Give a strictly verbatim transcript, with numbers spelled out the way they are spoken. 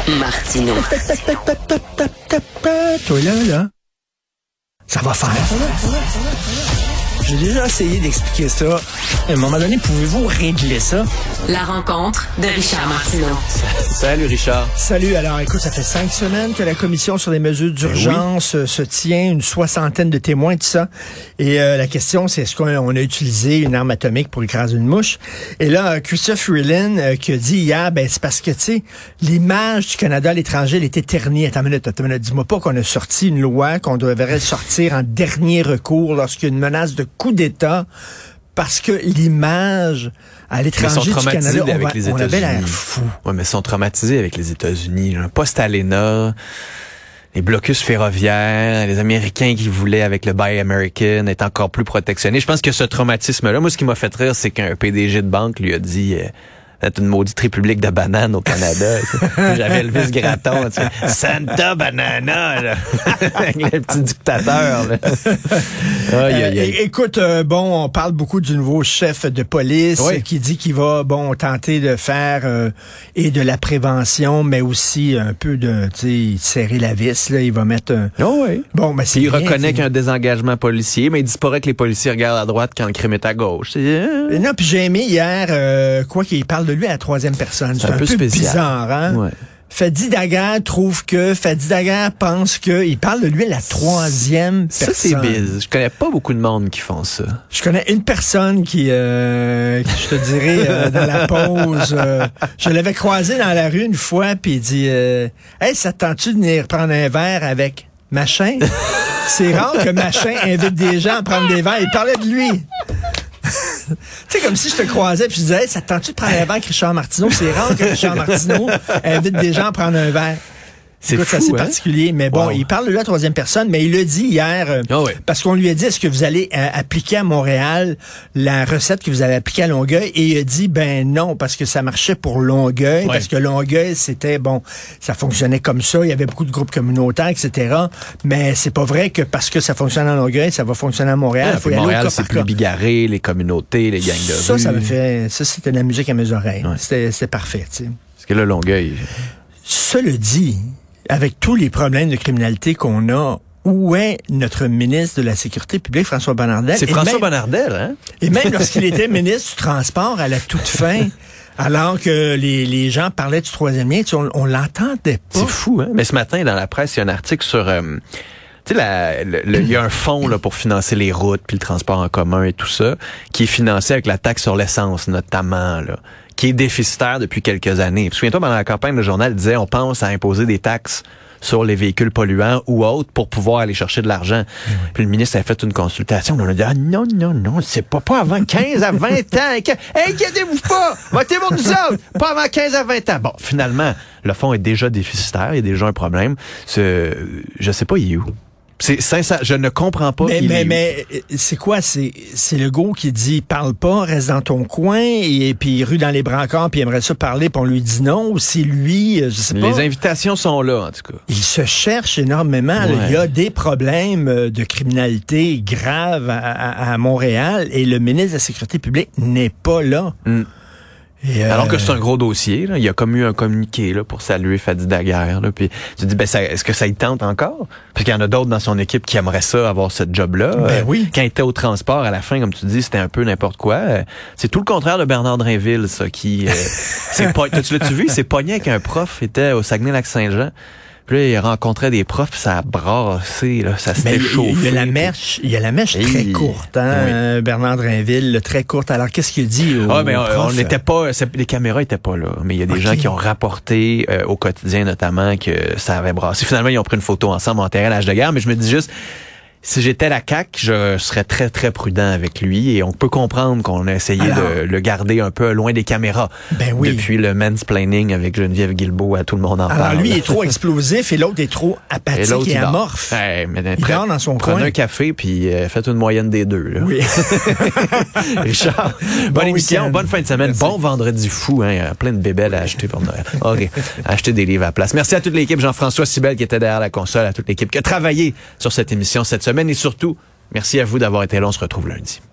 Martineau. Toi là, là, ça va faire. J'ai déjà essayé d'expliquer ça. À un moment donné, pouvez-vous régler ça? La rencontre de Richard Martineau. Salut Richard. Salut. Alors, écoute, ça fait cinq semaines que la commission sur les mesures d'urgence oui. se tient, une soixantaine de témoins, tout ça. Et euh, la question, c'est est-ce qu'on a utilisé une arme atomique pour écraser une mouche? Et là, Chrystia Freeland euh, qui a dit hier, ben c'est parce que, tu sais, l'image du Canada à l'étranger, elle était ternie. Attends une minute, attends une minute. Dis-moi pas qu'on a sorti une loi qu'on devrait sortir en dernier recours lorsqu'il y a une menace de coup d'État, parce que l'image à l'étranger du Canada, on, va, on avait l'air fou. Oui, mais ils sont traumatisés avec les États-Unis. Là. Post-Alena, les blocus ferroviaires, les Américains qui voulaient, avec le Buy American, être encore plus protectionnés. Je pense que ce traumatisme-là, moi, ce qui m'a fait rire, c'est qu'un P D G de banque lui a dit... Euh, c'est une maudite république de bananes au Canada. J'avais Elvis Gratton. Tu sais, Santa Banana, là. Avec le petit dictateur. Là. Aïe, aïe, aïe. Euh, écoute, euh, bon, on parle beaucoup du nouveau chef de police oui. qui dit qu'il va, bon, tenter de faire euh, et de la prévention, mais aussi un peu de, tu sais, serrer la vis. Là, il va mettre. Un... Oh oui. Bon, ben c'est. Il bien, reconnaît qu'il y a un désengagement policier, mais il dit pas que les policiers regardent à droite quand le crime est à gauche. Euh... Non, puis j'ai aimé hier, euh, quoi qu'il parle de lui à la troisième personne. C'est, c'est un, un peu, peu bizarre, hein? Ouais. Fadi Daguerre trouve que, Fadi Daguerre pense que, il parle de lui à la troisième ça, personne. Ça, c'est bise. Je connais pas beaucoup de monde qui font ça. Je connais une personne qui, euh, qui je te dirais, euh, dans la pause, euh, je l'avais croisé dans la rue une fois, puis il dit, euh, hey, ça te tente-tu de venir prendre un verre avec Machin? C'est rare que Machin invite des gens à prendre des verres. Il parlait de lui. Tu sais, comme si je te croisais puis je disais, hey, ça te tente-tu de prendre un verre avec Richard Martineau? C'est rare que Richard Martineau invite des gens à prendre un verre. C'est Écoute, fou, c'est assez hein? particulier, mais bon, wow. il parle de lui à la troisième personne, mais il l'a dit hier, euh, oh oui. parce qu'on lui a dit, est-ce que vous allez euh, appliquer à Montréal la recette que vous avez appliquée à Longueuil? Et il a dit, ben non, parce que ça marchait pour Longueuil, ouais. parce que Longueuil, c'était, bon, ça fonctionnait comme ça, il y avait beaucoup de groupes communautaires, et cetera. Mais c'est pas vrai que parce que ça fonctionne à Longueuil, ça va fonctionner à Montréal. Ouais, faut y aller Montréal, c'est plus bigarré, les communautés, les gangs de ça, rue. Ça, ça me fait, ça, c'était de la musique à mes oreilles. Ouais. C'était, c'était parfait, tu sais. Parce que là, Longueuil... Cela dit... Avec tous les problèmes de criminalité qu'on a, où est notre ministre de la Sécurité publique, François Bonnardel? C'est et François même, Bonnardel, hein? Et même lorsqu'il était ministre du Transport à la toute fin, alors que les, les gens parlaient du troisième lien, tu sais, on, on l'entendait pas. C'est fou, hein? Mais ce matin, dans la presse, il y a un article sur... Euh, tu sais, il y a un fonds là, pour financer les routes, puis le transport en commun et tout ça, qui est financé avec la taxe sur l'essence, notamment, là, qui est déficitaire depuis quelques années. Souviens-toi, pendant la campagne, le journal disait on pense à imposer des taxes sur les véhicules polluants ou autres pour pouvoir aller chercher de l'argent. Oui. Puis le ministre a fait une consultation. On a dit ah, non, non, non, c'est pas, pas avant quinze à vingt ans. Inquiétez-vous pas! Votez pour nous autres! Pas avant quinze à vingt ans. Bon, finalement, le fonds est déjà déficitaire. Il y a déjà un problème. C'est, je sais pas, il est où? C'est sincère, je ne comprends pas. Mais, mais, mais c'est quoi? C'est, c'est Legault qui dit parle pas, reste dans ton coin, et puis rue dans les brancards, puis il aimerait ça parler, puis on lui dit non, ou c'est lui, je sais pas. Les invitations sont là, en tout cas. Il se cherche énormément. Ouais. Il y a des problèmes de criminalité graves à, à, à Montréal, et le ministre de la Sécurité publique n'est pas là. Mm. Et euh... Alors que c'est un gros dossier, là. Il y a comme eu un communiqué là, pour saluer Fadi Daguerre. Là. Puis tu dis, ben, ça, est-ce que ça y tente encore? Parce qu'il y en a d'autres dans son équipe qui aimeraient ça, avoir ce job-là. Ben euh, oui. Quand il était au transport, à la fin, comme tu dis, c'était un peu n'importe quoi. Euh, c'est tout le contraire de Bernard Drinville, ça, qui... Euh, c'est po- tu l'as-tu vu? Il s'est pogné avec un prof, il était au Saguenay-Lac-Saint-Jean. Puis là, il rencontrait des profs, puis ça a brassé, là, ça s'était chauffé. Il y a la mèche, il y a la mèche très et... courte, hein, oui. Bernard Drinville, là, très courte. Alors, qu'est-ce qu'il dit au Ah, mais on, prof? on n'était pas, les caméras étaient pas là, mais il y a des okay. gens qui ont rapporté euh, au quotidien notamment que ça avait brassé. Finalement, ils ont pris une photo ensemble en terrain à l'âge de guerre, mais je me dis juste, si j'étais la C A Q, je serais très, très prudent avec lui et on peut comprendre qu'on a essayé Alors, de le garder un peu loin des caméras. Ben oui. Depuis le mansplaining avec Geneviève Guilbeault, à tout le monde en Alors, parle. Alors lui, il est trop explosif et l'autre est trop apathique et, et amorphe. Hey, mais il dort dans son coin. Prenez un café puis euh, faites une moyenne des deux. Là. Oui. Richard, bonne bon émission, week-end. Bonne fin de semaine. Merci. Bon vendredi fou, hein, plein de bébelles à acheter pour Noël. OK, acheter des livres à la place. Merci à toute l'équipe, Jean-François Sibel qui était derrière la console, à toute l'équipe qui a travaillé sur cette émission cette semaine et surtout, merci à vous d'avoir été là. On se retrouve lundi.